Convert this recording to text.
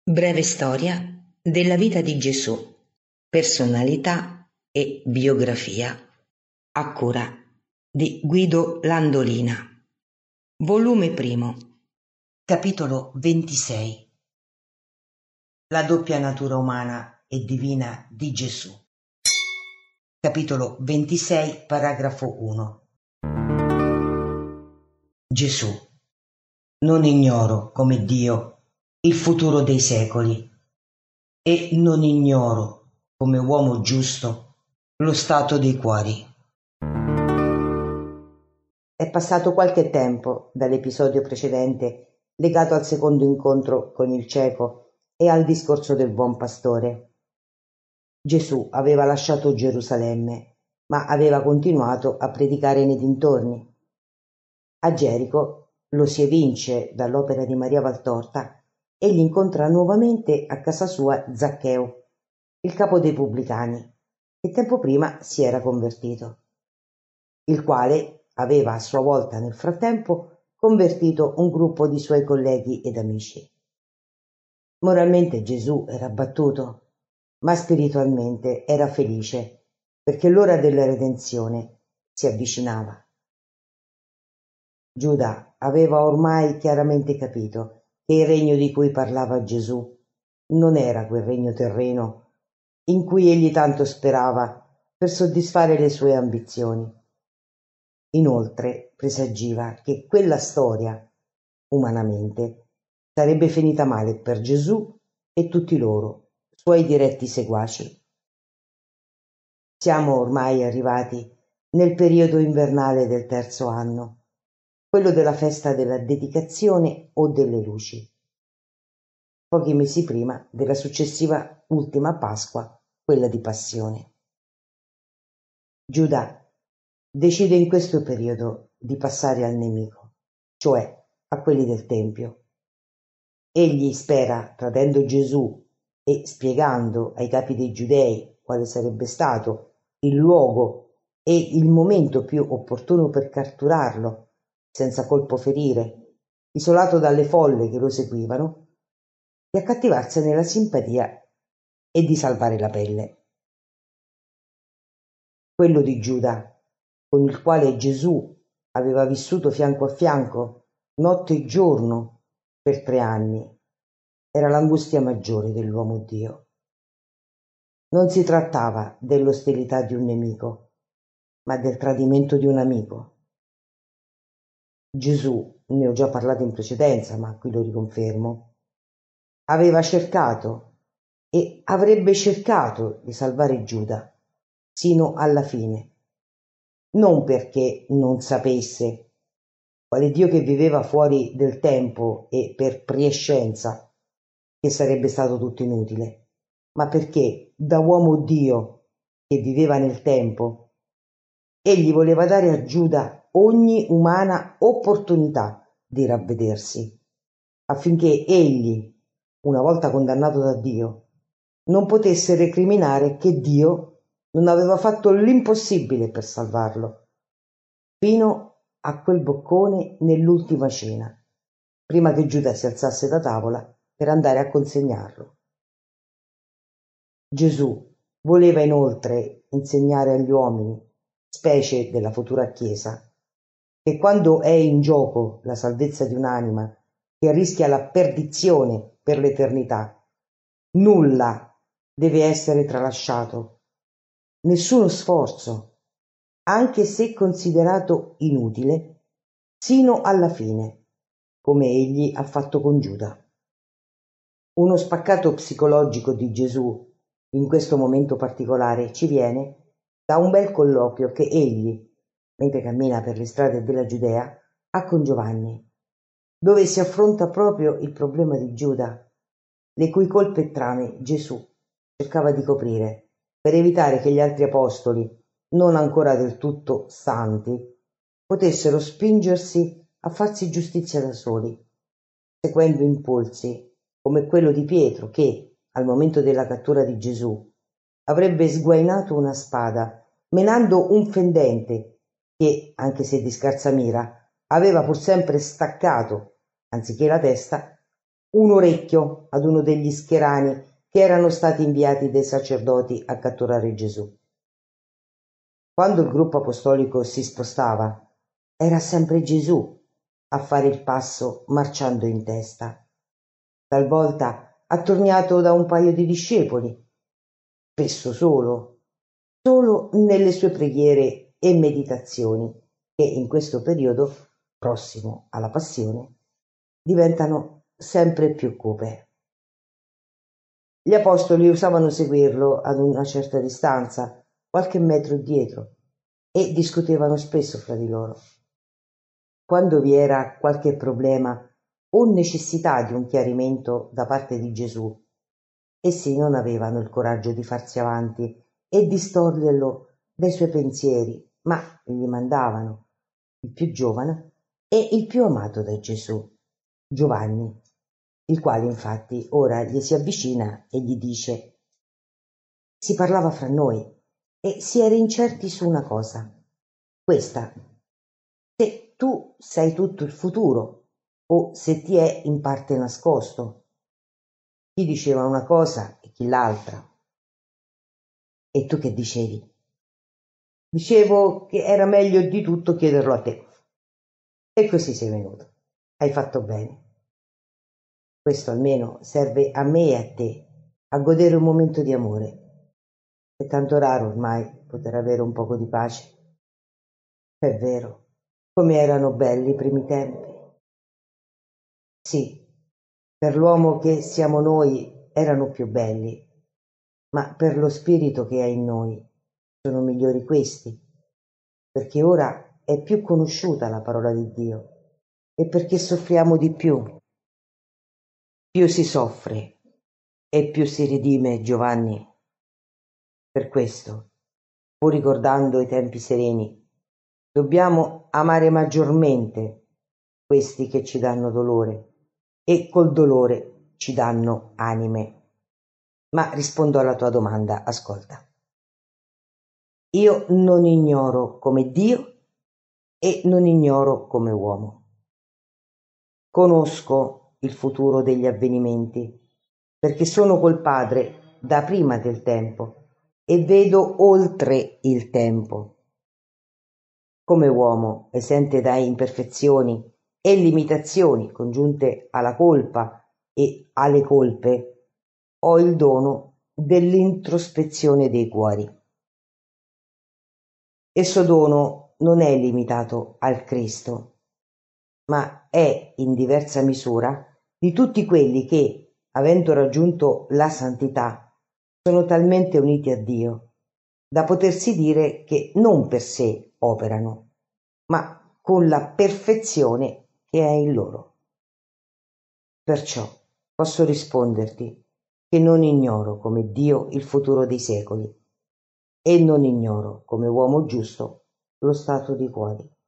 Breve storia della vita di Gesù, personalità e biografia, a cura di Guido Landolina. Volume primo. Capitolo 26. La doppia natura umana e divina di Gesù. Capitolo 26, paragrafo 1. Gesù. Non ignoro, come Dio, il futuro dei secoli e non ignoro, come uomo giusto, lo stato dei cuori. È passato qualche tempo dall'episodio precedente legato al secondo incontro con il cieco e al discorso del buon pastore. Gesù aveva lasciato Gerusalemme, ma aveva continuato a predicare nei dintorni. A Gerico lo si evince dall'opera di Maria Valtorta, egli incontra nuovamente a casa sua Zaccheo, il capo dei pubblicani, che tempo prima si era convertito, il quale aveva a sua volta nel frattempo convertito un gruppo di suoi colleghi ed amici. Moralmente Gesù era abbattuto, ma spiritualmente era felice, perché l'ora della redenzione si avvicinava. Giuda aveva ormai chiaramente capito che il regno di cui parlava Gesù non era quel regno terreno in cui egli tanto sperava per soddisfare le sue ambizioni. Inoltre presagiva che quella storia, umanamente, sarebbe finita male per Gesù e tutti loro, suoi diretti seguaci. Siamo ormai arrivati nel periodo invernale del terzo anno, quello della festa della dedicazione o delle luci, pochi mesi prima della successiva ultima Pasqua, quella di Passione. Giuda decide in questo periodo di passare al nemico, cioè a quelli del Tempio. Egli spera, tradendo Gesù e spiegando ai capi dei Giudei quale sarebbe stato il luogo e il momento più opportuno per catturarlo, senza colpo ferire, isolato dalle folle che lo seguivano, di accattivarsene la simpatia e di salvare la pelle. Quello di Giuda, con il quale Gesù aveva vissuto fianco a fianco, notte e giorno, per 3 anni, era l'angustia maggiore dell'uomo Dio. Non si trattava dell'ostilità di un nemico, ma del tradimento di un amico. Gesù, ne ho già parlato in precedenza, ma qui lo riconfermo, aveva cercato e avrebbe cercato di salvare Giuda sino alla fine, non perché non sapesse, quale Dio che viveva fuori del tempo e per prescienza, che sarebbe stato tutto inutile, ma perché da uomo Dio che viveva nel tempo, egli voleva dare a Giuda ogni umana opportunità di ravvedersi, affinché egli, una volta condannato da Dio, non potesse recriminare che Dio non aveva fatto l'impossibile per salvarlo, fino a quel boccone nell'ultima cena, prima che Giuda si alzasse da tavola per andare a consegnarlo. Gesù voleva inoltre insegnare agli uomini, specie della futura Chiesa, che quando è in gioco la salvezza di un'anima che rischia la perdizione per l'eternità, nulla deve essere tralasciato, nessuno sforzo, anche se considerato inutile, sino alla fine, come egli ha fatto con Giuda. Uno spaccato psicologico di Gesù in questo momento particolare ci viene da un bel colloquio che egli, mentre cammina per le strade della Giudea, ha con Giovanni, dove si affronta proprio il problema di Giuda, le cui colpe e trame Gesù cercava di coprire per evitare che gli altri apostoli, non ancora del tutto santi, potessero spingersi a farsi giustizia da soli, seguendo impulsi come quello di Pietro che, al momento della cattura di Gesù, avrebbe sguainato una spada, menando un fendente che, anche se di scarsa mira, aveva pur sempre staccato, anziché la testa, un orecchio ad uno degli scherani che erano stati inviati dai sacerdoti a catturare Gesù. Quando il gruppo apostolico si spostava, era sempre Gesù a fare il passo marciando in testa, talvolta attorniato da un paio di discepoli, spesso solo nelle sue preghiere e meditazioni, che in questo periodo, prossimo alla passione, diventano sempre più cupe. Gli apostoli usavano seguirlo ad una certa distanza, qualche metro dietro, e discutevano spesso fra di loro. Quando vi era qualche problema o necessità di un chiarimento da parte di Gesù, essi non avevano il coraggio di farsi avanti e distoglierlo dai suoi pensieri, ma gli mandavano il più giovane e il più amato da Gesù, Giovanni, il quale infatti ora gli si avvicina e gli dice: si parlava fra noi e si era incerti su una cosa, questa: se tu sai tutto il futuro o se ti è in parte nascosto. Chi diceva una cosa e chi l'altra. E tu che dicevi? Dicevo che era meglio di tutto chiederlo a te. E così sei venuto. Hai fatto bene. Questo almeno serve a me e a te, a godere un momento di amore. È tanto raro ormai poter avere un poco di pace. È vero, come erano belli i primi tempi. Sì, per l'uomo che siamo noi erano più belli, ma per lo spirito che è in noi sono migliori questi, perché ora è più conosciuta la parola di Dio e perché soffriamo di più. Più si soffre e più si redime, Giovanni. Per questo, pur ricordando i tempi sereni, dobbiamo amare maggiormente questi che ci danno dolore e col dolore ci danno anime. Ma rispondo alla tua domanda, ascolta. Io non ignoro come Dio e non ignoro come uomo. Conosco il futuro degli avvenimenti, perché sono col Padre da prima del tempo e vedo oltre il tempo. Come uomo, esente da imperfezioni e limitazioni congiunte alla colpa e alle colpe, ho il dono dell'introspezione dei cuori. Esso dono non è limitato al Cristo, ma è in diversa misura di tutti quelli che, avendo raggiunto la santità, sono talmente uniti a Dio da potersi dire che non per sé operano, ma con la perfezione che è in loro. Perciò posso risponderti che non ignoro come Dio il futuro dei secoli e non ignoro come uomo giusto lo stato di cuori.